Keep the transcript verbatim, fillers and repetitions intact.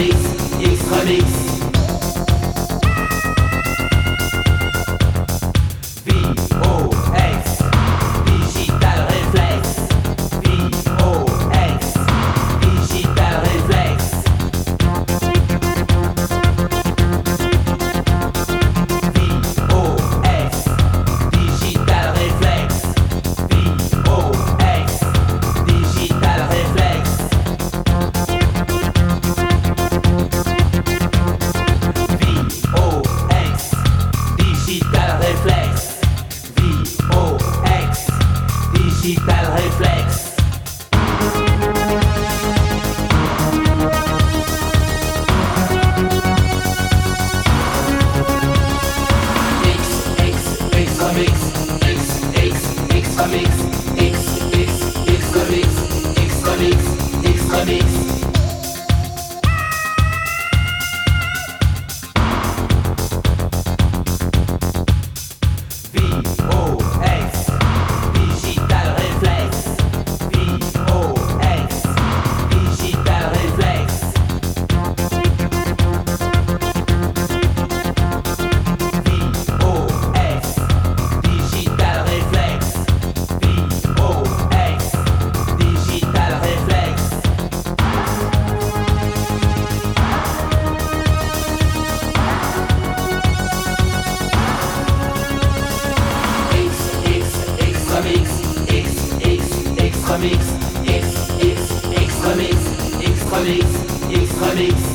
X-Remix, X-Remix. V O X, Digital Reflex. V O X, Digital Reflex. V O X, Digital Reflex. V O X, Digital Reflex. V O X, Digital Reflex. V O X, Digital Reflex. X, X, X Remix, X, X, X Remix, X, X, X Remix, X Remix, X Remix. V O X, Digital Reflex. V O X, Digital Reflex. V O X, Digital Reflex. V O X, Digital Reflex. X, X, X Remix, X, X, X Remix, X, X, X Remix, X Remix, X Remix.